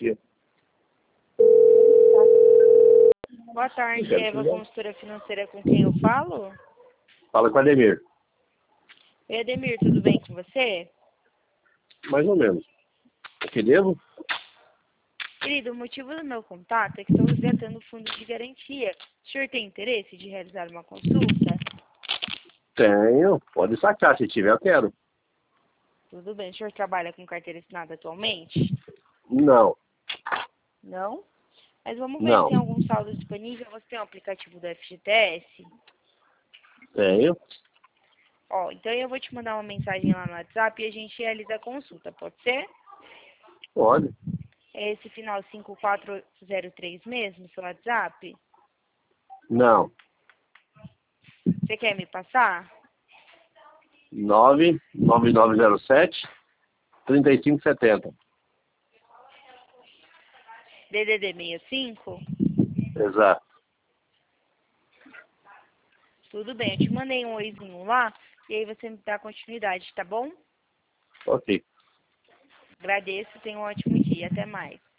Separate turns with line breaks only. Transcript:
garantia.
Boa tarde, Eva, consultora financeira, com quem eu falo?
Fala com o Ademir.
Oi, Ademir, tudo bem com você?
Mais ou menos. O que devo?
Querido, o motivo do meu contato é que estou resgatando fundo de garantia. O senhor tem interesse de realizar uma consulta?
Tenho. Pode sacar. Se tiver, eu quero.
Tudo bem. O senhor trabalha com carteira assinada atualmente?
Não.
Não? Mas vamos ver
Não.
se tem algum saldo disponível. Você tem um aplicativo do FGTS?
Tenho.
Ó, então eu vou te mandar uma mensagem lá no WhatsApp e a gente realiza a consulta, pode ser?
Pode.
É esse final 5403 mesmo, seu WhatsApp?
Não.
Você quer me passar?
99907-3570.
DDD 65?
Exato.
Tudo bem, eu te mandei um oizinho lá e aí você me dá continuidade, tá bom?
Ok.
Agradeço, tenha um ótimo dia, até mais.